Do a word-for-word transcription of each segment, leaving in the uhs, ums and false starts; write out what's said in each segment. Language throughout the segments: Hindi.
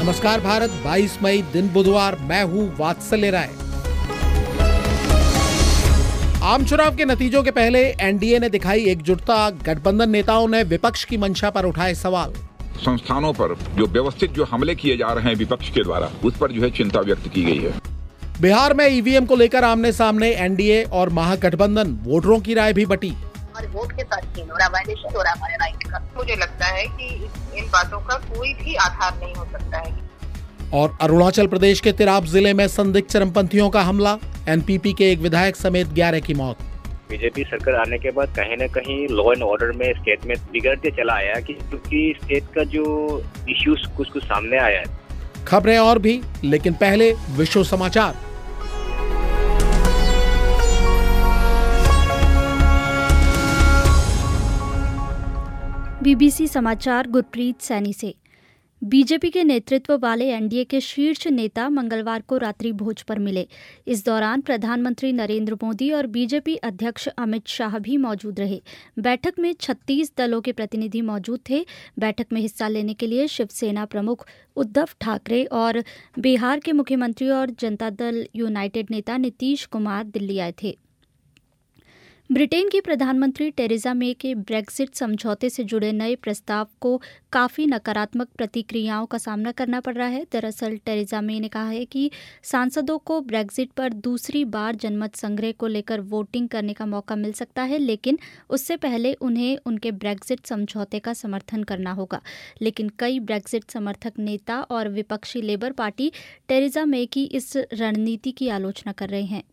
नमस्कार भारत, बाईस मई दिन बुधवार, मैं हूं वात्सल्य राय। आम चुनाव के नतीजों के पहले एनडीए ने दिखाई एकजुटता, गठबंधन नेताओं ने विपक्ष की मंशा पर उठाए सवाल। संस्थानों पर जो व्यवस्थित जो हमले किए जा रहे हैं विपक्ष के द्वारा, उस पर जो है चिंता व्यक्त की गई है। बिहार में ईवीएम को लेकर आमने सामने एनडीए और महागठबंधन, वोटरों की राय भी बटी। हमारे वोट के साथ छीन हो रहा, वायलेशन हो रहा हमारे राइट का। मुझे लगता है कि इन बातों का कोई भी आधार नहीं हो सकता है। और अरुणाचल प्रदेश के तिराप जिले में संदिग्ध चरमपंथियों का हमला, एनपीपी के एक विधायक समेत ग्यारह की मौत। बीजेपी सरकार आने के बाद कहीं न कहीं लॉ एंड ऑर्डर में स्टेट में बिगड़ते चला आया कि क्योंकि स्टेट का जो इश्यूज कुछ कुछ सामने आया है। खबरें और भी, लेकिन पहले विश्व समाचार। बीबीसी समाचार गुरप्रीत सैनी से। बीजेपी के नेतृत्व वाले एनडीए के शीर्ष नेता मंगलवार को रात्रि भोज पर मिले। इस दौरान प्रधानमंत्री नरेंद्र मोदी और बीजेपी अध्यक्ष अमित शाह भी मौजूद रहे। बैठक में छत्तीस दलों के प्रतिनिधि मौजूद थे। बैठक में हिस्सा लेने के लिए शिवसेना प्रमुख उद्धव ठाकरे और बिहार के मुख्यमंत्री और जनता दल यूनाइटेड नेता नीतीश कुमार दिल्ली आए थे। ब्रिटेन की प्रधानमंत्री टेरेसा मे के ब्रेक्जिट समझौते से जुड़े नए प्रस्ताव को काफ़ी नकारात्मक प्रतिक्रियाओं का सामना करना पड़ रहा है। दरअसल टेरेसा मे ने कहा है कि सांसदों को ब्रेक्जिट पर दूसरी बार जनमत संग्रह को लेकर वोटिंग करने का मौका मिल सकता है, लेकिन उससे पहले उन्हें उनके ब्रेक्जिट समझौते का समर्थन करना होगा। लेकिन कई ब्रेक्जिट समर्थक नेता और विपक्षी लेबर पार्टी टेरेसा मे की इस रणनीति की आलोचना कर रहे हैं।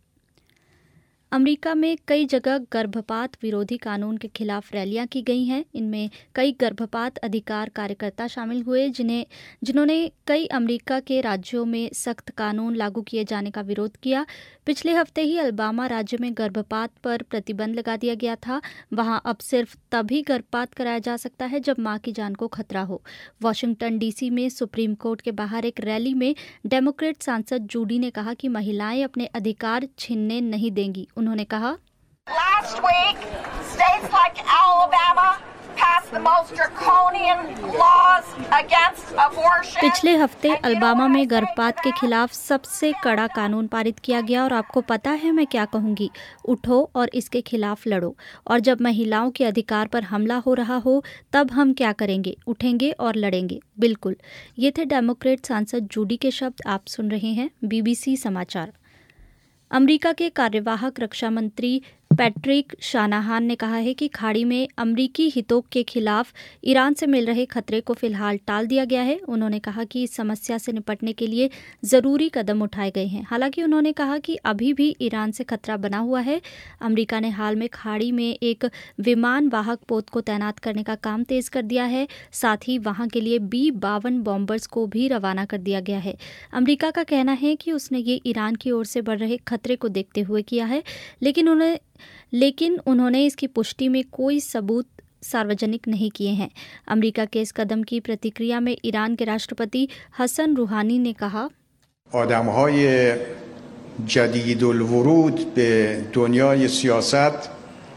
अमेरिका में कई जगह गर्भपात विरोधी कानून के खिलाफ रैलियां की गई हैं। इनमें कई गर्भपात अधिकार कार्यकर्ता शामिल हुए जिन्हें जिन्होंने कई अमेरिका के राज्यों में सख्त कानून लागू किए जाने का विरोध किया। पिछले हफ्ते ही अलबामा राज्य में गर्भपात पर प्रतिबंध लगा दिया गया था। वहां अब सिर्फ तभी गर्भपात कराया जा सकता है जब मां की जान को खतरा हो। वाशिंगटन डीसी में सुप्रीम कोर्ट के बाहर एक रैली में डेमोक्रेट सांसद जूडी ने कहा कि महिलाएं अपने अधिकार छीनने नहीं देंगी। उन्होंने कहा, Last week, states like Alabama passed the most draconian laws against abortion. पिछले हफ्ते अलबामा में गर्भपात के खिलाफ सबसे कड़ा कानून पारित किया गया और आपको पता है मैं क्या कहूंगी, उठो और इसके खिलाफ लड़ो। और जब महिलाओं के अधिकार पर हमला हो रहा हो तब हम क्या करेंगे, उठेंगे और लड़ेंगे। बिल्कुल, ये थे डेमोक्रेट सांसद जूडी के शब्द। आप सुन रहे हैं बीबीसी समाचार। अमेरिका के कार्यवाहक रक्षा मंत्री पैट्रिक शानाहान ने कहा है कि खाड़ी में अमेरिकी हितों के खिलाफ ईरान से मिल रहे खतरे को फिलहाल टाल दिया गया है। उन्होंने कहा कि इस समस्या से निपटने के लिए ज़रूरी कदम उठाए गए हैं। हालांकि उन्होंने कहा कि अभी भी ईरान से खतरा बना हुआ है। अमेरिका ने हाल में खाड़ी में एक विमान वाहक पोत को तैनात करने का काम तेज कर दिया है। साथ ही वहां के लिए बी बावन बॉम्बर्स को भी रवाना कर दिया गया है। अमेरिका का कहना है कि उसने ये ईरान की ओर से बढ़ रहे खतरे को देखते हुए किया है, लेकिन उन्हें लेकिन उन्होंने इसकी पुष्टि में कोई सबूत सार्वजनिक नहीं किए हैं। अमेरिका के इस कदम की प्रतिक्रिया में ईरान के राष्ट्रपति हसन रूहानी ने कहा, आदमहाय जदीदुल वुरूद पे दुनियाई सियासत,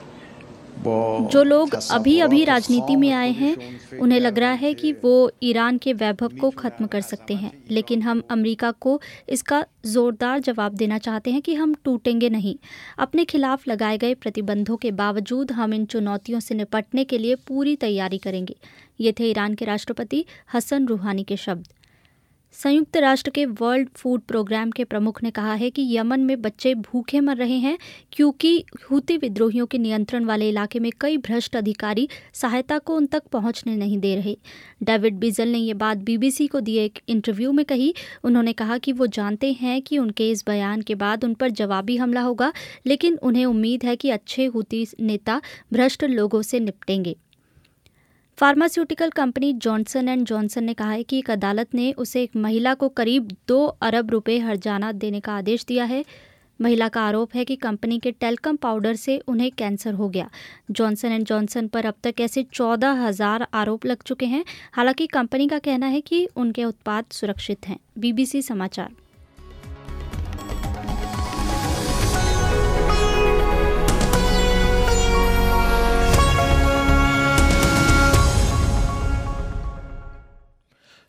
जो लोग अभी अभी राजनीति में आए हैं उन्हें लग रहा है कि वो ईरान के वैभव को खत्म कर सकते हैं, लेकिन हम अमेरिका को इसका जोरदार जवाब देना चाहते हैं कि हम टूटेंगे नहीं। अपने खिलाफ लगाए गए प्रतिबंधों के बावजूद हम इन चुनौतियों से निपटने के लिए पूरी तैयारी करेंगे। ये थे ईरान के राष्ट्रपति हसन रूहानी के शब्द। संयुक्त राष्ट्र के वर्ल्ड फूड प्रोग्राम के प्रमुख ने कहा है कि यमन में बच्चे भूखे मर रहे हैं क्योंकि हूती विद्रोहियों के नियंत्रण वाले इलाके में कई भ्रष्ट अधिकारी सहायता को उन तक पहुंचने नहीं दे रहे। डेविड बिजल ने ये बात बीबीसी को दिए एक इंटरव्यू में कही। उन्होंने कहा कि वो जानते हैं कि उनके इस बयान के बाद उन पर जवाबी हमला होगा, लेकिन उन्हें उम्मीद है कि अच्छे हूती नेता भ्रष्ट लोगों से निपटेंगे। Pharmaceutical company Johnson and Johnson ने कहा है कि एक अदालत ने उसे एक महिला को करीब दो अरब रुपए हर्जाना देने का आदेश दिया है। महिला का आरोप है कि कंपनी के टेल्कम पाउडर से उन्हें कैंसर हो गया। जॉनसन एंड जॉनसन पर अब तक ऐसे चौदह हजार आरोप लग चुके हैं। हालांकि कंपनी का कहना है कि उनके उत्पाद सुरक्षित हैं। बीबीसी समाचार।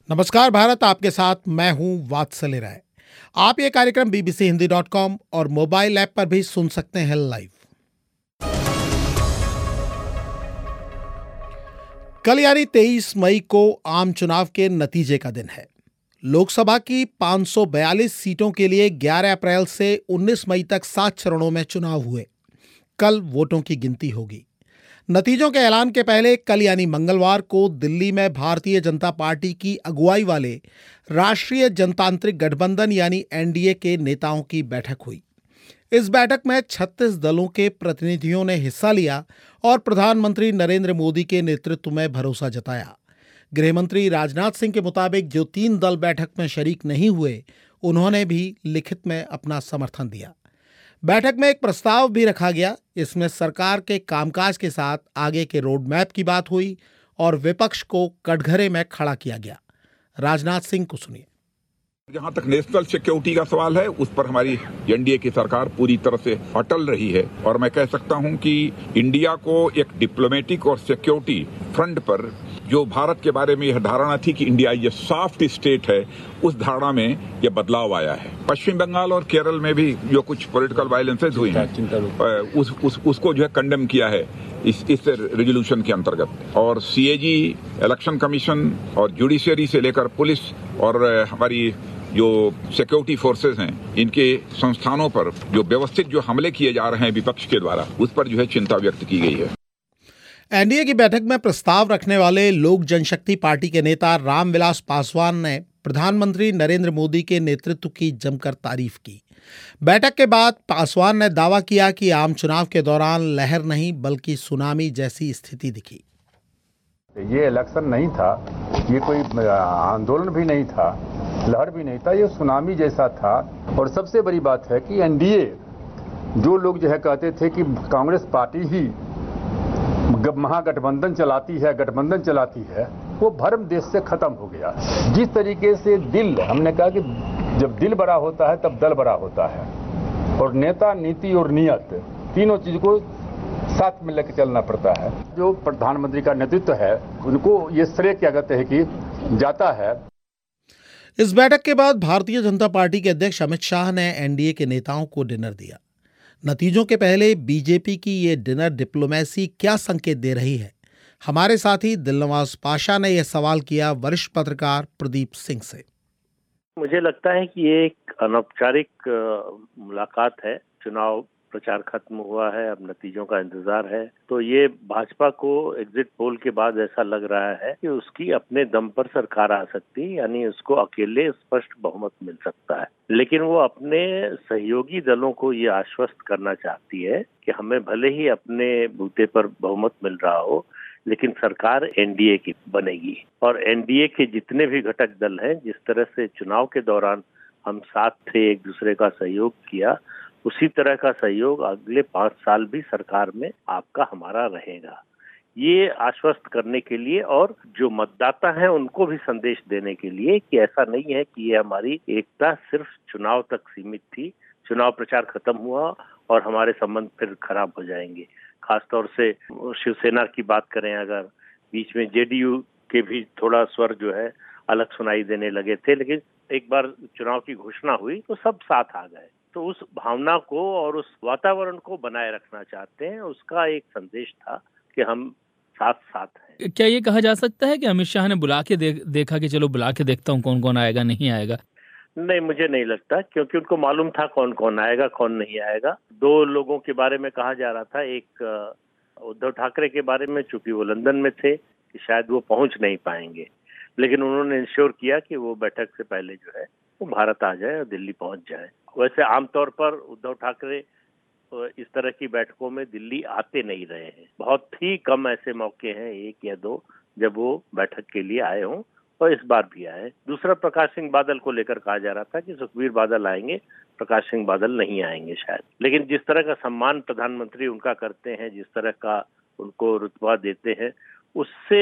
नमस्कार भारत, आपके साथ मैं हूं वात्सल्य राय। आप ये कार्यक्रम बीबीसी हिंदी डॉट कॉम और मोबाइल ऐप पर भी सुन सकते हैं लाइव। कल यानी तेईस मई को आम चुनाव के नतीजे का दिन है। लोकसभा की पाँच सौ बयालीस सीटों के लिए ग्यारह अप्रैल से उन्नीस मई तक सात चरणों में चुनाव हुए। कल वोटों की गिनती होगी। नतीजों के ऐलान के पहले कल यानी मंगलवार को दिल्ली में भारतीय जनता पार्टी की अगुवाई वाले राष्ट्रीय जनतांत्रिक गठबंधन यानी एनडीए के नेताओं की बैठक हुई। इस बैठक में छत्तीस दलों के प्रतिनिधियों ने हिस्सा लिया और प्रधानमंत्री नरेंद्र मोदी के नेतृत्व में भरोसा जताया। गृहमंत्री राजनाथ सिंह के मुताबिक जो तीन दल बैठक में शरीक नहीं हुए, उन्होंने भी लिखित में अपना समर्थन दिया। बैठक में एक प्रस्ताव भी रखा गया। इसमें सरकार के कामकाज के साथ आगे के रोड मैप की बात हुई और विपक्ष को कटघरे में खड़ा किया गया। राजनाथ सिंह को सुनिए। जहां तक नेशनल सिक्योरिटी का सवाल है, उस पर हमारी एनडीए की सरकार पूरी तरह से अटल रही है और मैं कह सकता हूं कि इंडिया को एक डिप्लोमेटिक और सिक्योरिटी फ्रंट पर जो भारत के बारे में यह धारणा थी कि इंडिया ये सॉफ्ट स्टेट है, उस धारणा में यह बदलाव आया है। पश्चिम बंगाल और केरल में भी जो कुछ पॉलिटिकल वायलेंसेस हुई हैं, उस, उस, उसको जो है कंडेम किया है इस इस रेजोल्यूशन के अंतर्गत। और सीएजी, इलेक्शन कमीशन और जुडिशियरी से लेकर पुलिस और हमारी जो सिक्योरिटी फोर्सेस हैं, इनके संस्थानों पर जो व्यवस्थित जो हमले किए जा रहे हैं विपक्ष के द्वारा, उस पर जो है चिंता व्यक्त की गई है। एनडीए की बैठक में प्रस्ताव रखने वाले लोक जनशक्ति पार्टी के नेता रामविलास पासवान ने प्रधानमंत्री नरेंद्र मोदी के नेतृत्व की जमकर तारीफ की। बैठक के बाद पासवान ने दावा किया कि आम चुनाव के दौरान लहर नहीं बल्कि सुनामी जैसी स्थिति दिखी। ये इलेक्शन नहीं था, ये कोई आंदोलन भी नहीं था, लहर भी नहीं था, ये सुनामी जैसा था। और सबसे बड़ी बात है कि एनडीए, जो लोग जो है कहते थे कि कांग्रेस पार्टी ही महागठबंधन चलाती है, गठबंधन चलाती है, वो भ्रम देश से खत्म हो गया। जिस तरीके से दिल, हमने कहा कि जब दिल बड़ा होता है तब दल बड़ा होता है, और नेता, नीति और नियत, तीनों चीज को साथ में लेकर चलना पड़ता है। जो प्रधानमंत्री का नेतृत्व है, उनको ये श्रेय क्या कहते हैं कि जाता है। इस बैठक के बाद भारतीय जनता पार्टी के अध्यक्ष अमित शाह ने एनडीए के नेताओं को डिनर दिया। नतीजों के पहले बीजेपी की ये डिनर डिप्लोमेसी क्या संकेत दे रही है? हमारे साथी दिलनवाज पाशा ने यह सवाल किया वरिष्ठ पत्रकार प्रदीप सिंह से। मुझे लगता है कि ये एक अनौपचारिक मुलाकात है। चुनाव प्रचार खत्म हुआ है, अब नतीजों का इंतजार है। तो ये भाजपा को एग्जिट पोल के बाद ऐसा लग रहा है कि उसकी अपने दम पर सरकार आ सकती है, यानी उसको अकेले स्पष्ट बहुमत मिल सकता है। लेकिन वो अपने सहयोगी दलों को ये आश्वस्त करना चाहती है कि हमें भले ही अपने बूते पर बहुमत मिल रहा हो, लेकिन सरकार एनडीए की बनेगी। और एनडीए के जितने भी घटक दल हैं, जिस तरह से चुनाव के दौरान हम साथ थे, एक दूसरे का सहयोग किया, उसी तरह का सहयोग अगले पांच साल भी सरकार में आपका हमारा रहेगा। ये आश्वस्त करने के लिए और जो मतदाता हैं उनको भी संदेश देने के लिए कि ऐसा नहीं है कि ये हमारी एकता सिर्फ चुनाव तक सीमित थी, चुनाव प्रचार खत्म हुआ और हमारे संबंध फिर खराब हो जाएंगे। खासतौर से शिवसेना की बात करें, अगर बीच में जेडीयू के भी थोड़ा स्वर जो है अलग सुनाई देने लगे थे, लेकिन एक बार चुनाव की घोषणा हुई तो सब साथ आ गए। तो उस भावना को और उस वातावरण को बनाए रखना चाहते हैं, उसका एक संदेश था कि हम साथ साथ हैं। क्या ये कहा जा सकता है कि अमित शाह ने बुला के दे, देखा कि चलो बुला के देखता हूँ कौन कौन आएगा नहीं आएगा? नहीं, मुझे नहीं लगता, क्योंकि उनको मालूम था कौन कौन आएगा कौन नहीं आएगा। दो लोगों के बारे में कहा जा रहा था, एक उद्धव ठाकरे के बारे में, चूंकि वो लंदन में थे कि शायद वो पहुंच नहीं पाएंगे, लेकिन उन्होंने इंश्योर किया कि वो बैठक से पहले जो है वो भारत आ जाए और दिल्ली पहुंच जाए। वैसे आमतौर पर उद्धव ठाकरे इस तरह की बैठकों में दिल्ली आते नहीं रहे हैं। बहुत ही कम ऐसे मौके हैं, एक या दो, जब वो बैठक के लिए आए हों, और इस बार भी आए। दूसरा, प्रकाश सिंह बादल को लेकर कहा जा रहा था कि सुखबीर बादल आएंगे, प्रकाश सिंह बादल नहीं आएंगे शायद। लेकिन जिस तरह का सम्मान प्रधानमंत्री उनका करते हैं, जिस तरह का उनको रुतबा देते हैं, उससे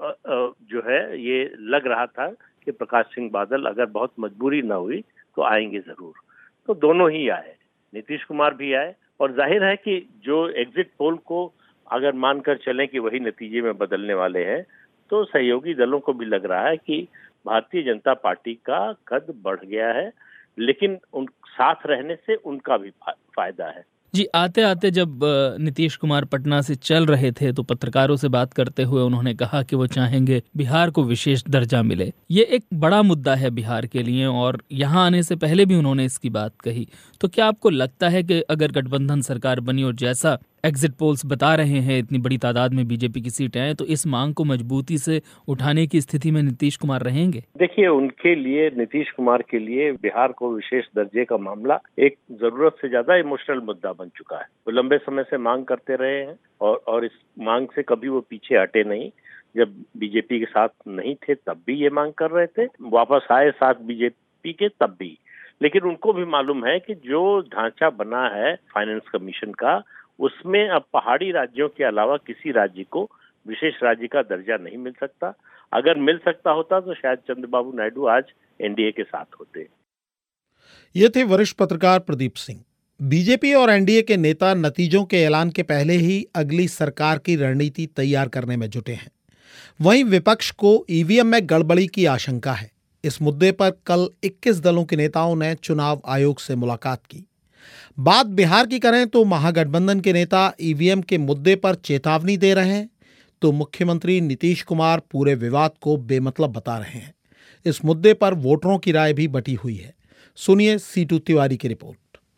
जो है ये लग रहा था कि प्रकाश सिंह बादल अगर बहुत मजबूरी न हुई तो आएंगे जरूर। तो दोनों ही आए, नीतीश कुमार भी आए, और जाहिर है कि जो एग्जिट पोल को अगर मानकर चलें कि वही नतीजे में बदलने वाले हैं, तो सहयोगी दलों को भी लग रहा है कि भारतीय जनता पार्टी का कद बढ़ गया है, लेकिन उन साथ रहने से उनका भी फायदा है। जी, आते आते जब नीतीश कुमार पटना से चल रहे थे तो पत्रकारों से बात करते हुए उन्होंने कहा कि वो चाहेंगे बिहार को विशेष दर्जा मिले। ये एक बड़ा मुद्दा है बिहार के लिए और यहाँ आने से पहले भी उन्होंने इसकी बात कही। तो क्या आपको लगता है कि अगर गठबंधन सरकार बनी और जैसा एग्जिट पोल्स बता रहे हैं इतनी बड़ी तादाद में बीजेपी की सीटें हैं, तो इस मांग को मजबूती से उठाने की स्थिति में नीतीश कुमार रहेंगे? देखिए, उनके लिए, नीतीश कुमार के लिए बिहार को विशेष दर्जे का मामला एक जरूरत से ज्यादा इमोशनल मुद्दा बन चुका है। वो लंबे समय से मांग करते रहे हैं और और इस मांग से कभी वो पीछे हटे नहीं। जब बीजेपी के साथ नहीं थे तब भी ये मांग कर रहे थे, वापस आए साथ बीजेपी के तब भी। लेकिन उनको भी मालूम है कि जो ढांचा बना है फाइनेंस कमीशन का, उसमें अब पहाड़ी राज्यों के अलावा किसी राज्य को विशेष राज्य का दर्जा नहीं मिल सकता। अगर मिल सकता होता तो शायद चंद्रबाबू नायडू आज एनडीए के साथ होते। ये थे वरिष्ठ पत्रकार प्रदीप सिंह। बीजेपी और एनडीए के नेता नतीजों के ऐलान के पहले ही अगली सरकार की रणनीति तैयार करने में जुटे हैं। वहीं विपक्ष को ईवीएम में गड़बड़ी की आशंका है। इस मुद्दे पर कल इक्कीस दलों के नेताओं ने चुनाव आयोग से मुलाकात की। बात बिहार की करें तो महागठबंधन के नेता ईवीएम के मुद्दे पर चेतावनी दे रहे हैं, तो मुख्यमंत्री नीतीश कुमार पूरे विवाद को बेमतलब बता रहे हैं। इस मुद्दे पर वोटरों की राय भी बटी हुई है। सुनिए सीटू तिवारी की रिपोर्ट।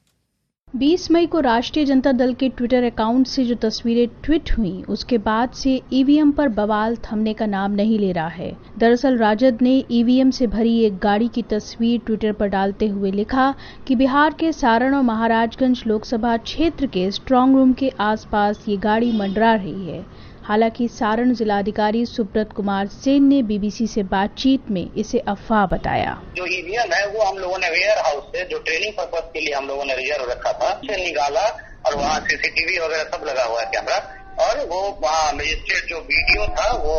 बीस मई को राष्ट्रीय जनता दल के ट्विटर अकाउंट से जो तस्वीरें ट्वीट हुई, उसके बाद से ईवीएम पर बवाल थमने का नाम नहीं ले रहा है। दरअसल राजद ने ईवीएम से भरी एक गाड़ी की तस्वीर ट्विटर पर डालते हुए लिखा कि बिहार के सारण और महाराजगंज लोकसभा क्षेत्र के स्ट्रांग रूम के आसपास ये गाड़ी मंडरा रही है। हालांकि सारण जिलाधिकारी सुब्रत कुमार सेन ने बीबीसी से बातचीत में इसे अफवाह बताया। जो ईवीएम है वो हम लोगों ने वेयर हाउस से, जो ट्रेनिंग पर्पज के लिए हम लोगों ने रिजर्व रखा था, उसे निकाला और वहाँ सीसीटीवी वगैरह सब लगा हुआ है कैमरा, और वो वहाँ मजिस्ट्रेट जो वीडियो था वो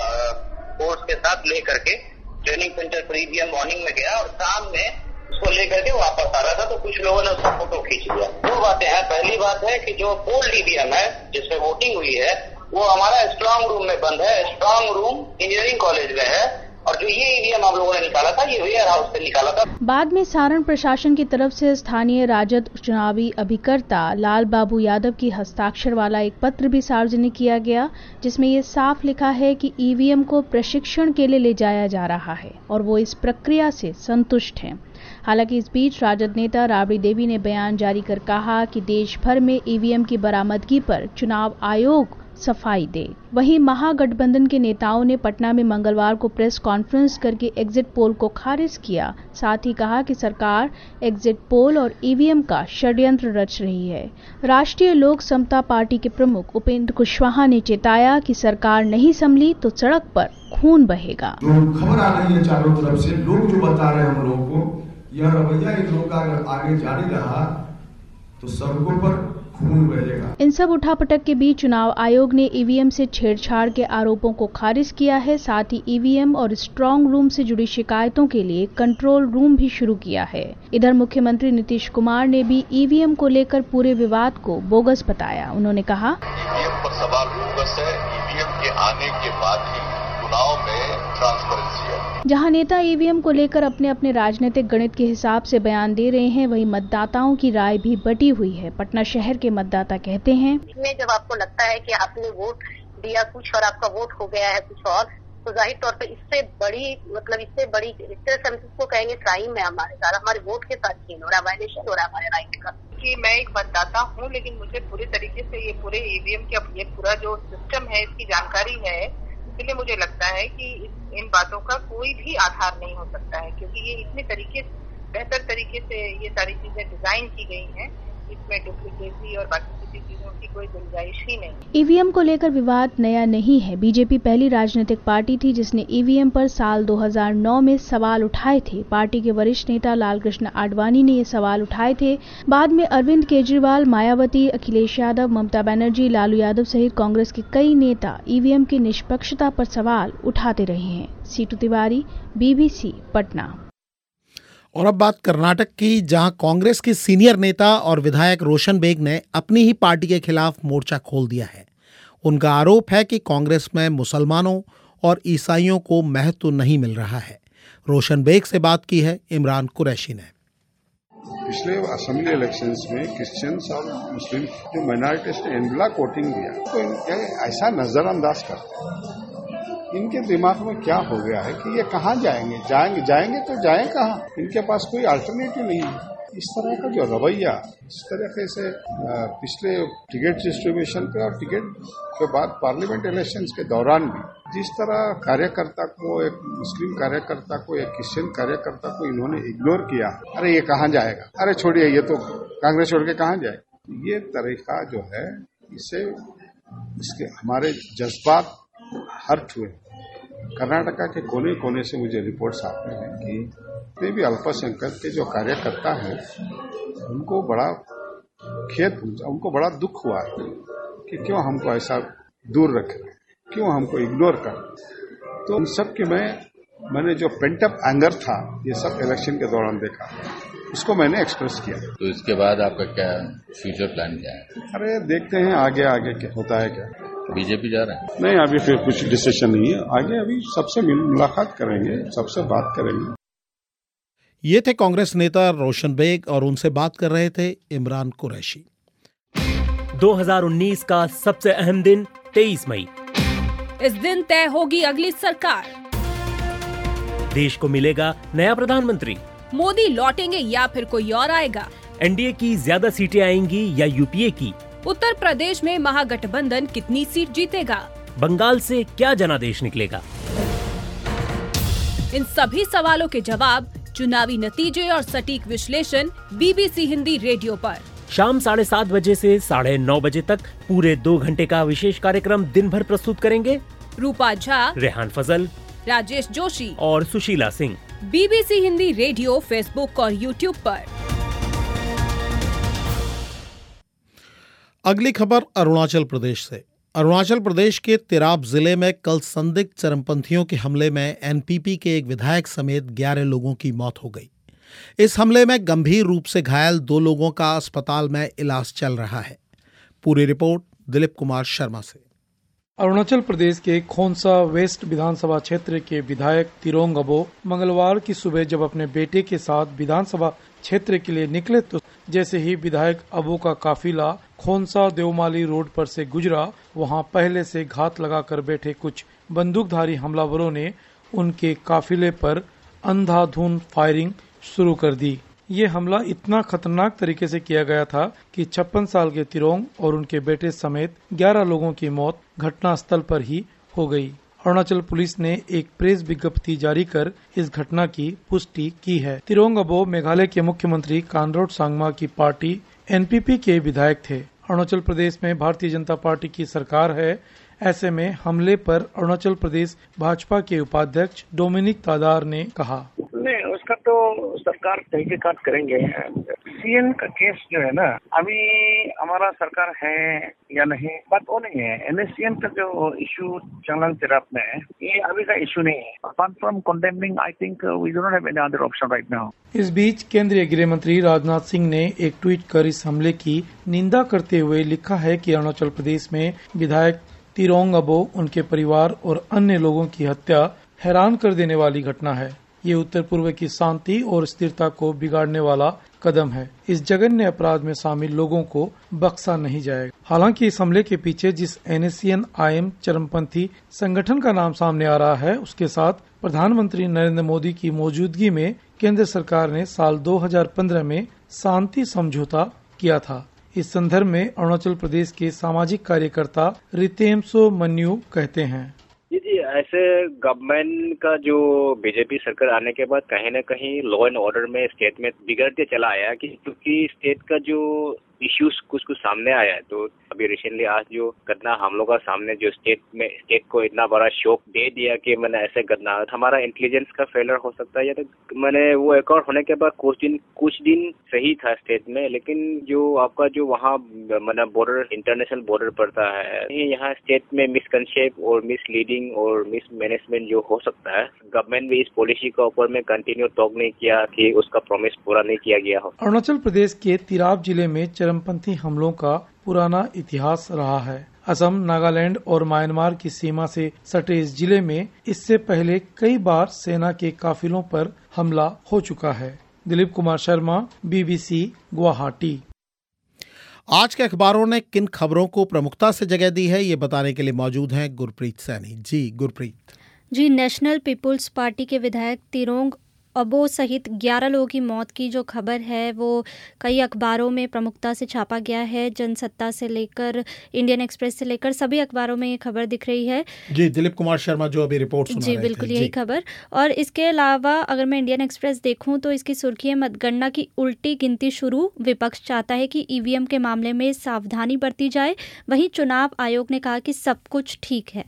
फोर्स के साथ ले करके ट्रेनिंग सेंटर पर ईवीएम मॉर्निंग में गया और शाम में उसको लेकर के वापस आ रहा था, तो कुछ लोगों ने उसका फोटो खींच लिया। दो बातें हैं। पहली बात है कि जो पोल्ड ईवीएम है जिसमें वोटिंग हुई है वो हमारा स्ट्रांग रूम में बंद है। स्ट्रांग रूम इंजीनियरिंग कॉलेज में है, और जो ये ईवीएम हम लोगों ने निकाला था ये वेयर हाउस से निकाला था। बाद में सारण प्रशासन की तरफ से स्थानीय राजद चुनावी अभिकर्ता लाल बाबू यादव की हस्ताक्षर वाला एक पत्र भी सार्वजनिक किया गया, जिसमें ये साफ लिखा है कि ईवीएम को प्रशिक्षण के लिए ले जाया जा रहा है और वो इस प्रक्रिया से संतुष्ट हैं। हालांकि इस बीच राजद नेता राबड़ी देवी ने बयान जारी कर कहा कि देश भर में ईवीएम की बरामदगी पर चुनाव आयोग सफाई दे। वहीं महागठबंधन के नेताओं ने पटना में मंगलवार को प्रेस कॉन्फ्रेंस करके एग्जिट पोल को खारिज किया। साथ ही कहा कि सरकार एग्जिट पोल और ईवीएम का षड्यंत्र रच रही है। राष्ट्रीय लोक समता पार्टी के प्रमुख उपेंद्र कुशवाहा ने चेताया कि सरकार नहीं संभली तो सड़क पर खून बहेगा। जो खबर आ रही है चारों तरफ से, लोग जो बता रहे हैं हम लोगों को, यह रवैया इन लोगों का अगर आगे जारी रहा तो सड़कों पर इन सब उठापटक के बीच चुनाव आयोग ने ईवीएम से छेड़छाड़ के आरोपों को खारिज किया है। साथ ही ईवीएम और स्ट्रांग रूम से जुड़ी शिकायतों के लिए कंट्रोल रूम भी शुरू किया है। इधर मुख्यमंत्री नीतीश कुमार ने भी ईवीएम को लेकर पूरे विवाद को बोगस बताया। उन्होंने कहा, ईवीएम पर सवाल बोगस है। ईवीएम के आने के बाद ही चुनाव में ट्रांसपेरेंसी है। जहां नेता ईवीएम को लेकर अपने अपने राजनीतिक गणित के हिसाब से बयान दे रहे हैं, वहीं मतदाताओं की राय भी बटी हुई है। पटना शहर के मतदाता कहते हैं, इसमें जब आपको लगता है कि आपने वोट दिया कुछ और आपका वोट हो गया है कुछ और, तो जाहिर तौर पर इससे बड़ी मतलब इससे बड़ी इस तरह से हम इसको कहेंगे क्राइम है हमारे साथ, हमारे वोट के साथ छीन हो रहा है, वायलेशन हो रहा है हमारे राइट का। कि मैं एक मतदाता हूँ, लेकिन मुझे पूरे तरीके से ये पूरे ईवीएम का ये पूरा जो सिस्टम है इसकी जानकारी है, इसलिए मुझे लगता है कि इन बातों का कोई भी आधार नहीं हो सकता है, क्योंकि ये इतने तरीके बेहतर तरीके से ये सारी चीजें डिजाइन की गई हैं, इसमें डुप्लीकेसी और बाकी किसी चीजों की कोई गुंजाइश ही नहीं। ईवीएम को लेकर विवाद नया नहीं है। बीजेपी पहली राजनीतिक पार्टी थी जिसने ईवीएम पर साल दो हज़ार नौ में सवाल उठाए थे। पार्टी के वरिष्ठ नेता लालकृष्ण आडवाणी ने ये सवाल उठाए थे। बाद में अरविंद केजरीवाल, मायावती, अखिलेश यादव, ममता बनर्जी, लालू यादव सहित कांग्रेस के कई नेता ईवीएम की निष्पक्षता पर सवाल उठाते रहे हैं। सीटू तिवारी, बीबीसी, पटना। और अब बात कर्नाटक की, जहां कांग्रेस के सीनियर नेता और विधायक रोशन बेग ने अपनी ही पार्टी के खिलाफ मोर्चा खोल दिया है। उनका आरोप है कि कांग्रेस में मुसलमानों और ईसाइयों को महत्व नहीं मिल रहा है। रोशन बेग से बात की है इमरान कुरैशी ने। पिछले असेंबली इलेक्शंस में क्रिश्चियंस और मुस्लिम जो माइनॉरिटीज ने इन ब्लॉक वोटिंग दिया तो इनके ऐसा नजरअंदाज करते हैं। इनके दिमाग में क्या हो गया है कि ये कहाँ जाएंगे जाएंगे जाएंगे तो जाएं कहाँ, इनके पास कोई अल्टरनेटिव नहीं है। इस तरह का जो रवैया इस तरीके से पिछले टिकट डिस्ट्रीब्यूशन पे और टिकट के बाद पार्लियामेंट इलेक्शंस के दौरान भी जिस तरह कार्यकर्ता को, एक मुस्लिम कार्यकर्ता को, एक क्रिश्चियन कार्यकर्ता को इन्होंने इग्नोर किया, अरे ये कहाँ जाएगा, अरे छोड़िए ये तो कांग्रेस छोड़ के कहाँ जाएगा, ये तरीका जो है इससे इसके हमारे जज्बात हर्ट हुए। कर्नाटका के कोने कोने से मुझे रिपोर्ट्स आते हैं कि जितने भी अल्पसंख्यक के जो कार्यकर्ता हैं उनको बड़ा खेद, उनको बड़ा दुख हुआ है कि क्यों हमको ऐसा दूर रख रहे हैं, क्यों हमको इग्नोर कर। तो उन सब के मैं मैंने जो पेंटअप एंगर था ये सब इलेक्शन के दौरान देखा, उसको मैंने एक्सप्रेस किया। तो इसके बाद आपका क्या फ्यूचर प्लान क्या है? अरे देखते हैं आगे आगे क्या होता है। क्या बीजेपी जा रहे हैं? नहीं, अभी फिर कुछ डिसीजन नहीं है। आगे अभी सबसे मुलाकात करेंगे, सबसे बात करेंगे। ये थे कांग्रेस नेता रोशन बेग और उनसे बात कर रहे थे इमरान कुरैशी। दो हज़ार उन्नीस का सबसे अहम दिन तेईस मई। इस दिन तय होगी अगली सरकार। देश को मिलेगा नया प्रधानमंत्री। मोदी लौटेंगे या फिर कोई और आएगा। एनडीए की ज्यादा सीटें आएंगी या यूपीए की। उत्तर प्रदेश में महागठबंधन कितनी सीट जीतेगा। बंगाल से क्या जनादेश निकलेगा। इन सभी सवालों के जवाब, चुनावी नतीजे और सटीक विश्लेषण बीबीसी हिंदी रेडियो पर शाम साढ़े सात बजे से साढ़े नौ बजे तक पूरे दो घंटे का विशेष कार्यक्रम दिन भर प्रस्तुत करेंगे रूपा झा, रेहान फजल, राजेश जोशी और Sushila Singh. BBC Hindi radio Facebook और यूट्यूब पर। अगली खबर अरुणाचल प्रदेश से। अरुणाचल प्रदेश के तिराप जिले में कल संदिग्ध चरमपंथियों के हमले में एनपीपी के एक विधायक समेत ग्यारह लोगों की मौत हो गई। इस हमले में गंभीर रूप से घायल दो लोगों का अस्पताल में इलाज चल रहा है। पूरी रिपोर्ट दिलीप कुमार शर्मा से। अरुणाचल प्रदेश के खोंसा वेस्ट विधानसभा क्षेत्र के विधायक तिरोंग अबो मंगलवार की सुबह जब अपने बेटे के साथ विधानसभा क्षेत्र के लिए निकले तो जैसे ही विधायक अबो का काफिला खोंसा देवमाली रोड पर से गुजरा, वहां पहले से घात लगाकर बैठे कुछ बंदूकधारी हमलावरों ने उनके काफिले पर अंधाधुंध फायरिंग शुरू कर दी। ये हमला इतना खतरनाक तरीके से किया गया था कि छप्पन साल के तिरोंग और उनके बेटे समेत ग्यारह लोगों की मौत घटनास्थल पर ही हो गई। अरुणाचल पुलिस ने एक प्रेस विज्ञप्ति जारी कर इस घटना की पुष्टि की है। तिरोंग अबो मेघालय के मुख्यमंत्री कानराड सांगमा की पार्टी एनपीपी के विधायक थे। अरुणाचल प्रदेश में भारतीय जनता पार्टी की सरकार है। ऐसे में हमले पर अरुणाचल प्रदेश भाजपा के उपाध्यक्ष डोमिनिक तादार ने कहा, नहीं, उसका तो सरकार तहकीकात करेंगे। सीएन का केस जो है ना, अभी हमारा सरकार है या नहीं बात वो नहीं है। एनएससीएन का जो इशू चलन तिराप में, ये अभी का इशू नहीं है। Apart from condemning, I think we do not have any other option right now. इस बीच केंद्रीय गृह मंत्री राजनाथ सिंह ने एक ट्वीट कर इस हमले की निंदा करते हुए लिखा है कि अरुणाचल प्रदेश में विधायक तिरोंग अबो, उनके परिवार और अन्य लोगों की हत्या हैरान कर देने वाली घटना है। ये उत्तर पूर्व की शांति और स्थिरता को बिगाड़ने वाला कदम है। इस जघन्य अपराध में शामिल लोगों को बख्शा नहीं जाएगा। हालांकि इस हमले के पीछे जिस एनएससीएन आईएम चरमपंथी संगठन का नाम सामने आ रहा है, उसके साथ प्रधानमंत्री नरेंद्र मोदी की मौजूदगी में केंद्र सरकार ने साल दो हज़ार पंद्रह में शांति समझौता किया था। इस संदर्भ में अरुणाचल प्रदेश के सामाजिक कार्यकर्ता रितेमसो मन्यू कहते हैं, जी जी ऐसे गवर्नमेंट का जो बीजेपी सरकार आने के बाद कहीं न कहीं लॉ एंड ऑर्डर में स्टेट में बिगड़ते चला आया कि क्योंकि स्टेट का जो इश्यूज कुछ कुछ सामने आया है। तो अभी रिसेंटली आज जो घटना हम लोग का सामने जो स्टेट में स्टेट को इतना बड़ा शॉक दे दिया कि मैंने ऐसे घटना, हमारा इंटेलिजेंस का फेलर हो सकता है या तो मैंने वो एक और होने के बाद कुछ दिन कुछ दिन सही था स्टेट में, लेकिन जो आपका जो वहाँ मैंने बॉर्डर इंटरनेशनल बॉर्डर पड़ता है, यहाँ स्टेट में मिसकंसेप्ट और मिसलीडिंग और मिसमैनेजमेंट जो हो सकता है। गवर्नमेंट भी इस पॉलिसी का ऊपर में कंटिन्यू टॉक नहीं किया कि उसका प्रॉमिस पूरा नहीं किया गया हो। अरुणाचल प्रदेश के तिराप जिले में चरमपंथी हमलों का पुराना इतिहास रहा है। असम, नागालैंड और म्यांमार की सीमा से सटे इस जिले में इससे पहले कई बार सेना के काफिलों पर हमला हो चुका है। दिलीप कुमार शर्मा, बीबीसी, गुवाहाटी। आज के अखबारों ने किन खबरों को प्रमुखता से जगह दी है, ये बताने के लिए मौजूद हैं गुरप्रीत सैनी। जी गुरप्रीत। जी, नेशनल पीपुल्स पार्टी के विधायक तिरोंग अबो सहित ग्यारह लोगों की मौत की जो खबर है वो कई अखबारों में प्रमुखता से छापा गया है। जनसत्ता से लेकर इंडियन एक्सप्रेस से लेकर सभी अखबारों में ये खबर दिख रही है। जी, दिलीप कुमार शर्मा जो अभी रिपोर्ट सुना जी रहे बिल्कुल थे। यही जी। खबर। और इसके अलावा अगर मैं इंडियन एक्सप्रेस देखूं तो इसकी सुर्खी है, मतगणना की उल्टी गिनती शुरू, विपक्ष चाहता है कि ईवीएम के मामले में सावधानी बरती जाए। वहीं चुनाव आयोग ने कहा कि सब कुछ ठीक है,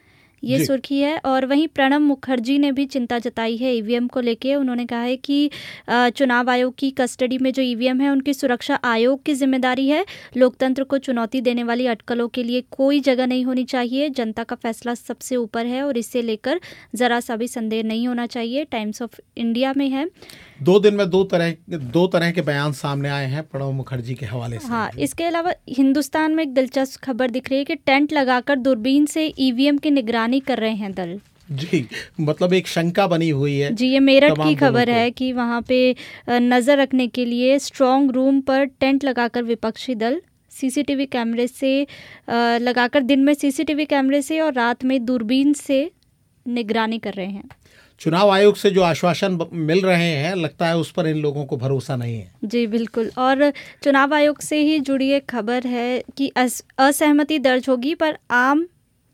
ये सुर्खी है। और वहीं प्रणब मुखर्जी ने भी चिंता जताई है ईवीएम को लेके। उन्होंने कहा है कि चुनाव आयोग की कस्टडी में जो ईवीएम है उनकी सुरक्षा आयोग की जिम्मेदारी है। लोकतंत्र को चुनौती देने वाली अटकलों के लिए कोई जगह नहीं होनी चाहिए। जनता का फैसला सबसे ऊपर है और इससे लेकर जरा सा भी संदेह नहीं होना चाहिए। टाइम्स ऑफ इंडिया में है। दो दिन में दो तरह दो तरह के बयान सामने आए हैं प्रणब मुखर्जी के हवाले से। हाँ, इसके अलावा हिंदुस्तान में एक दिलचस्प खबर दिख रही है कि टेंट लगाकर दूरबीन से ईवीएम की निगरानी कर रहे हैं दल। जी, मतलब एक शंका बनी हुई है। जी, ये मेरठ की खबर है कि वहाँ पे नजर रखने के लिए स्ट्रांग रूम पर टेंट लगाकर विपक्षी दल सीसीटीवी कैमरे से लगाकर दिन में सीसीटीवी कैमरे से और रात में दूरबीन से निगरानी कर रहे हैं। चुनाव आयोग से जो आश्वासन मिल रहे हैं, लगता है उस पर इन लोगों को भरोसा नहीं है। जी बिल्कुल। और चुनाव आयोग से ही जुड़ी एक खबर है कि असहमति दर्ज होगी पर आम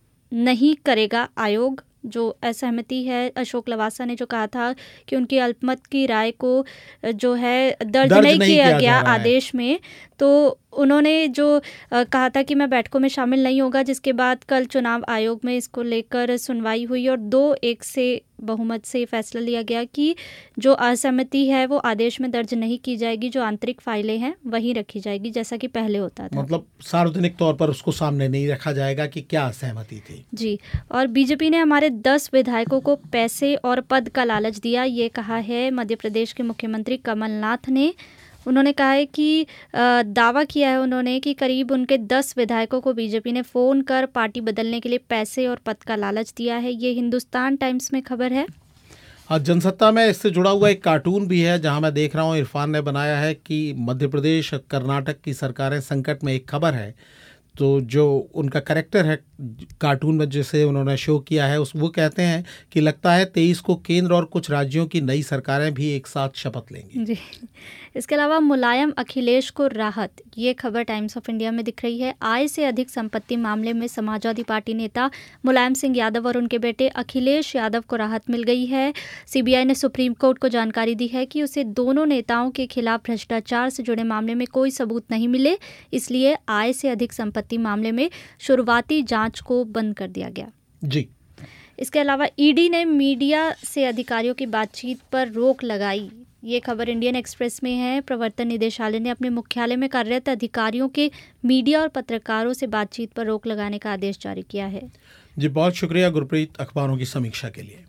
नहीं करेगा आयोग। जो असहमति है, अशोक लवासा ने जो कहा था कि उनकी अल्पमत की राय को जो है दर्ज, दर्ज नहीं, नहीं किया, किया गया आदेश में, तो उन्होंने जो कहा था कि मैं बैठकों में शामिल नहीं होगा, जिसके बाद कल चुनाव आयोग में इसको लेकर सुनवाई हुई और दो एक से बहुमत से फैसला लिया गया कि जो असहमति है वो आदेश में दर्ज नहीं की जाएगी, जो आंतरिक फाइलें हैं वहीं रखी जाएगी जैसा कि पहले होता था। मतलब सार्वजनिक तौर पर उसको सामने नहीं रखा जाएगा कि क्या असहमति थी। जी। और बीजेपी ने हमारे दस विधायकों को पैसे और पद का लालच दिया, ये कहा है मध्य प्रदेश के मुख्यमंत्री कमलनाथ ने। उन्होंने कहा है कि दावा किया है उन्होंने कि करीब उनके दस विधायकों को बीजेपी ने फ़ोन कर पार्टी बदलने के लिए पैसे और पद का लालच दिया है। ये हिंदुस्तान टाइम्स में खबर है। हाँ, जनसत्ता में इससे जुड़ा हुआ एक कार्टून भी है जहां मैं देख रहा हूं इरफान ने बनाया है कि मध्य प्रदेश कर्नाटक की सरकारें संकट में। एक खबर है तो जो उनका कैरेक्टर है कार्टून में जिसे उन्होंने शो किया है उस वो कहते हैं कि लगता है तेईस को केंद्र और कुछ राज्यों की नई सरकारें भी एक साथ शपथ लेंगी। जी। इसके अलावा मुलायम अखिलेश को राहत, ये खबर टाइम्स ऑफ इंडिया में दिख रही है। आय से अधिक संपत्ति मामले में समाजवादी पार्टी नेता मुलायम सिंह यादव और उनके बेटे अखिलेश यादव को राहत मिल गई है। सीबीआई ने सुप्रीम कोर्ट को जानकारी दी है कि उसे दोनों नेताओं के खिलाफ भ्रष्टाचार से जुड़े मामले में कोई सबूत नहीं मिले, इसलिए आय से अधिक संपत्ति मामले में शुरुआती जांच को बंद कर दिया गया। जी। इसके अलावा ईडी ने मीडिया से अधिकारियों की बातचीत पर रोक लगाई, ये खबर इंडियन एक्सप्रेस में है। प्रवर्तन निदेशालय ने अपने मुख्यालय में कार्यरत अधिकारियों के मीडिया और पत्रकारों से बातचीत पर रोक लगाने का आदेश जारी किया है। जी, बहुत शुक्रिया गुरप्रीत अखबारों की समीक्षा के लिए।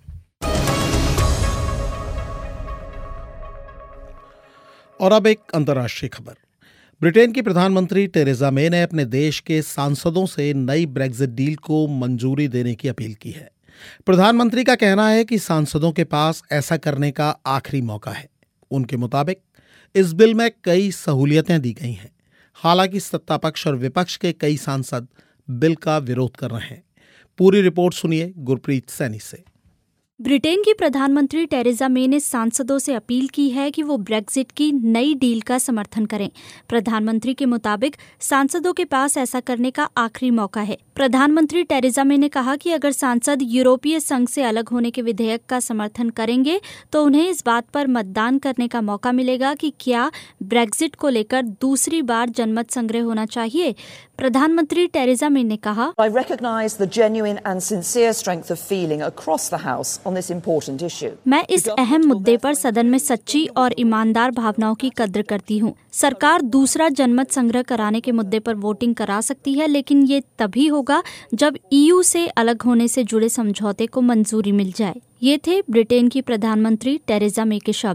और अब एक अंतर्राष्ट्रीय खबर। ब्रिटेन की प्रधानमंत्री टेरेजा मे ने अपने देश के सांसदों से नई ब्रेक्जिट डील को मंजूरी देने की अपील की है। प्रधानमंत्री का कहना है कि सांसदों के पास ऐसा करने का आखिरी मौका है। उनके मुताबिक इस बिल में कई सहूलियतें दी गई हैं। हालांकि सत्ता पक्ष और विपक्ष के कई सांसद बिल का विरोध कर रहे हैं। पूरी रिपोर्ट सुनिए गुरप्रीत सैनी से। ब्रिटेन की प्रधानमंत्री टेरेजा मे ने सांसदों से अपील की है कि वो ब्रेक्जिट की नई डील का समर्थन करें। प्रधानमंत्री के मुताबिक सांसदों के पास ऐसा करने का आखिरी मौका है। प्रधानमंत्री टेरेजा मे ने कहा कि अगर सांसद यूरोपीय संघ से अलग होने के विधेयक का समर्थन करेंगे तो उन्हें इस बात पर मतदान करने का मौका मिलेगा कि क्या ब्रेक्जिट को लेकर दूसरी बार जनमत संग्रह होना चाहिए। प्रधानमंत्री टेरेजा मे ने कहा, I recognize the genuine and sincere strength of feeling across the House on this important issue. मैं इस अहम मुद्दे पर सदन में सच्ची और ईमानदार भावनाओं की कद्र करती हूँ। सरकार दूसरा जनमत संग्रह कराने के मुद्दे पर वोटिंग करा सकती है, लेकिन ये तभी होगा जब ईयू से अलग होने से जुड़े समझौते को मंजूरी मिल जाए। ये थे ब्रिटेन की प्रधानमंत्री टेरेजा मे के शब्द।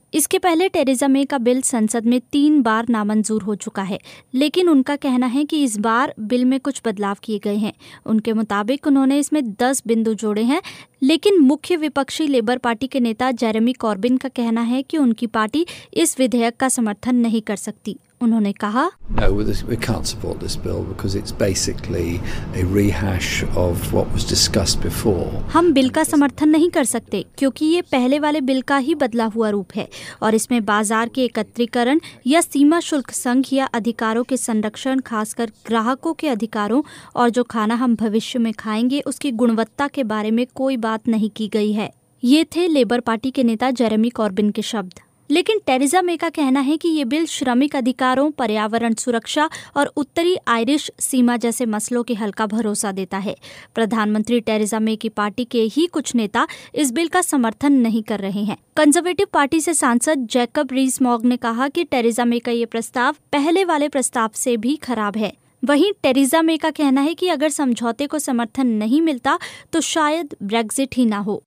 इसके पहले टेरेसा मे का बिल संसद में तीन बार नामंजूर हो चुका है, लेकिन उनका कहना है कि इस बार बिल में कुछ बदलाव किए गए हैं। उनके मुताबिक उन्होंने इसमें दस बिंदु जोड़े हैं, लेकिन मुख्य विपक्षी लेबर पार्टी के नेता जेरेमी कॉर्बिन का कहना है कि उनकी पार्टी इस विधेयक का समर्थन नहीं कर सकती। उन्होंने कहा, No, we can't support this bill because it's basically a rehash of what was discussed before. हम बिल का समर्थन नहीं कर सकते क्योंकि ये पहले वाले बिल का ही बदला हुआ रूप है और इसमें बाजार के एकत्रीकरण या सीमा शुल्क संघ या अधिकारों के संरक्षण, खासकर ग्राहकों के अधिकारों और जो खाना हम भविष्य में खाएंगे उसकी गुणवत्ता के बारे में कोई बात नहीं की गई है। ये थे लेबर पार्टी के नेता जेरेमी कॉर्बिन के शब्द। लेकिन टेरेसा मे का कहना है कि ये बिल श्रमिक अधिकारों, पर्यावरण सुरक्षा और उत्तरी आयरिश सीमा जैसे मसलों के हल का भरोसा देता है। प्रधानमंत्री टेरेसा मे की पार्टी के ही कुछ नेता इस बिल का समर्थन नहीं कर रहे हैं। कंजर्वेटिव पार्टी से सांसद जैकब रीस-मॉग ने कहा कि टेरेसा मे का ये प्रस्ताव पहले वाले प्रस्ताव से भी खराब है। वहीं टेरेसा मे का कहना है कि अगर समझौते को समर्थन नहीं मिलता तो शायद ब्रेक्जिट ही ना हो।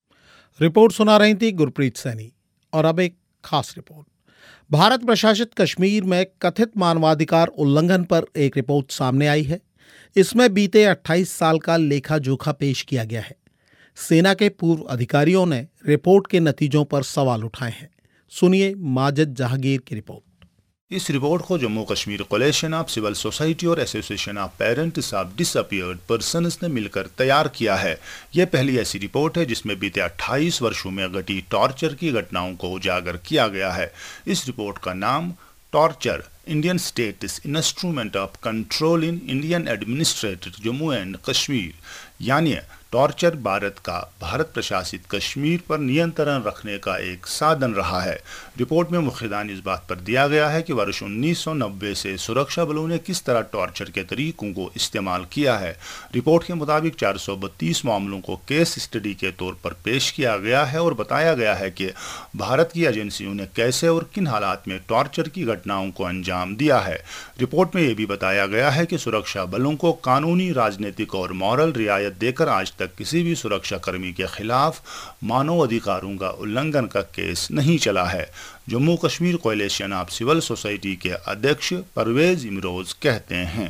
रिपोर्ट सुना रही थी गुरप्रीत सैनी। और अब एक खास रिपोर्ट। भारत प्रशासित कश्मीर में कथित मानवाधिकार उल्लंघन पर एक रिपोर्ट सामने आई है। इसमें बीते अट्ठाईस साल का लेखा जोखा पेश किया गया है। सेना के पूर्व अधिकारियों ने रिपोर्ट के नतीजों पर सवाल उठाए हैं। सुनिए माजिद जहांगीर की रिपोर्ट। इस रिपोर्ट को Jammu Kashmir coalition of civil society और association of parents of disappeared persons ने मिलकर तैयार किया है। यह पहली ऐसी रिपोर्ट है जिसमें बीते अट्ठाईस वर्षों में घटी टॉर्चर की घटनाओं को उजागर किया गया है। इस रिपोर्ट का नाम torture Indian state's instrument of control in Indian administered Jammu and Kashmir, यानी टॉर्चर भारत का भारत प्रशासित कश्मीर पर नियंत्रण रखने का एक साधन रहा है। रिपोर्ट में मुख्य ध्यान इस बात पर दिया गया है कि वर्ष उन्नीस सौ नब्बे से सुरक्षा बलों ने किस तरह टॉर्चर के तरीकों को इस्तेमाल किया है। रिपोर्ट के मुताबिक चार सौ बत्तीस मामलों को केस स्टडी के तौर पर पेश किया गया है और बताया गया है कि भारत की एजेंसियों ने कैसे और किन हालात में टॉर्चर की घटनाओं को अंजाम दिया है। रिपोर्ट में यह भी बताया गया है कि सुरक्षा बलों को कानूनी, राजनीतिक और मॉरल रियायत देकर आज तक किसी भी सुरक्षा कर्मी के खिलाफ मानव अधिकारों का उल्लंघन का केस नहीं चला है। Jammu Kashmir coalition of civil society के अध्यक्ष परवेज इमरोज कहते हैं,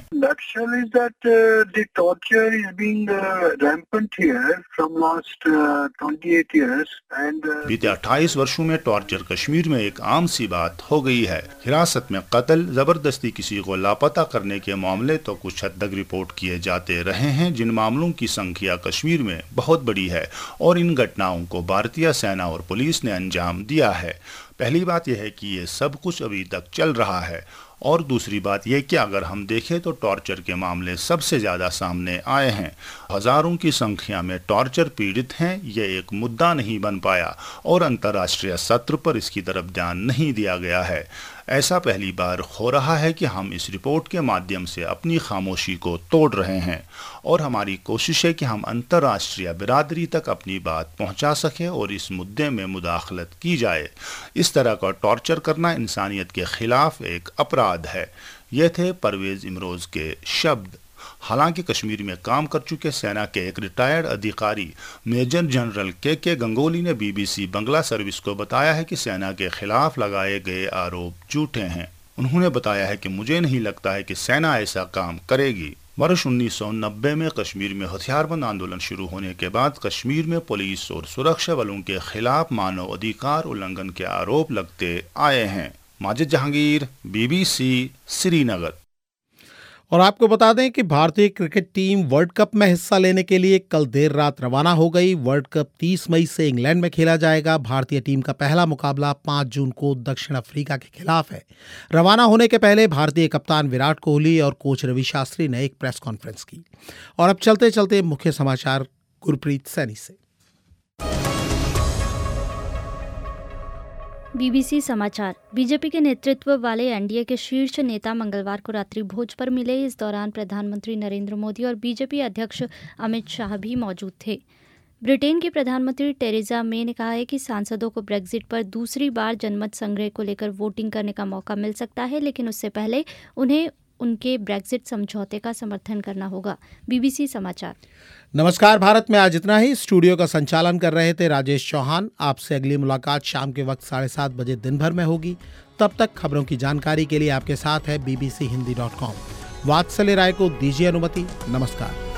बीते अट्ठाईस वर्षों में टॉर्चर कश्मीर में एक आम सी बात हो गई है। हिरासत में कत्ल, जबरदस्ती किसी को लापता करने के मामले तो कुछ हद तक रिपोर्ट किए जाते रहे हैं, जिन मामलों की संख्या कश्मीर में बहुत बड़ी है और इन घटनाओं को भारतीय सेना और पुलिस ने अंजाम दिया है। पहली बात यह है कि ये सब कुछ अभी तक चल रहा है और दूसरी बात यह कि अगर हम देखें तो टॉर्चर के मामले सबसे ज़्यादा सामने आए हैं। हज़ारों की संख्या में टॉर्चर पीड़ित हैं। यह एक मुद्दा नहीं बन पाया और अंतर्राष्ट्रीय सत्र पर इसकी तरफ ध्यान नहीं दिया गया है। ऐसा पहली बार हो रहा है कि हम इस रिपोर्ट के माध्यम से अपनी खामोशी को तोड़ रहे हैं और हमारी कोशिश है कि हम अंतर्राष्ट्रीय बिरादरी तक अपनी बात पहुंचा सकें और इस मुद्दे में मुदाखलत की जाए। इस तरह का टॉर्चर करना इंसानियत के खिलाफ एक अपराध है। ये थे परवेज इमरोज के शब्द। हालांकि कश्मीर में काम कर चुके सेना के एक रिटायर्ड अधिकारी मेजर जनरल के के गंगोली ने बीबीसी बंगला सर्विस को बताया है कि सेना के खिलाफ लगाए गए आरोप झूठे हैं। उन्होंने बताया है कि मुझे नहीं लगता है कि सेना ऐसा काम करेगी। वर्ष उन्नीस सौ नब्बे में कश्मीर में हथियारबंद आंदोलन शुरू होने के बाद कश्मीर में पुलिस और सुरक्षा बलों के खिलाफ मानव अधिकार उल्लंघन के आरोप लगते आए हैं। माजिद जहांगीर, बीबीसी, श्रीनगर। और आपको बता दें कि भारतीय क्रिकेट टीम वर्ल्ड कप में हिस्सा लेने के लिए कल देर रात रवाना हो गई। वर्ल्ड कप तीस मई से इंग्लैंड में खेला जाएगा। भारतीय टीम का पहला मुकाबला पाँच जून को दक्षिण अफ्रीका के खिलाफ है। रवाना होने के पहले भारतीय कप्तान विराट कोहली और कोच रवि शास्त्री ने एक प्रेस कॉन्फ्रेंस की। और अब चलते चलते मुख्य समाचार गुरप्रीत सैनी से। बीबीसी समाचार। बीजेपी के नेतृत्व वाले एनडीए के शीर्ष नेता मंगलवार को रात्रि भोज पर मिले। इस दौरान प्रधानमंत्री नरेंद्र मोदी और बीजेपी अध्यक्ष अमित शाह भी मौजूद थे। ब्रिटेन की प्रधानमंत्री टेरेसा मे ने कहा है कि सांसदों को ब्रेक्जिट पर दूसरी बार जनमत संग्रह को लेकर वोटिंग करने का मौका मिल सकता है, लेकिन उससे पहले उन्हें उनके ब्रेक्जिट समझौते का समर्थन करना होगा। बीबीसी समाचार। नमस्कार भारत में आज इतना ही। स्टूडियो का संचालन कर रहे थे राजेश चौहान। आपसे अगली मुलाकात शाम के वक्त साढ़े सात बजे दिन भर में होगी। तब तक खबरों की जानकारी के लिए आपके साथ है बीबीसी हिंदी डॉट कॉम। वात्सल्य राय को दीजिए अनुमति। नमस्कार।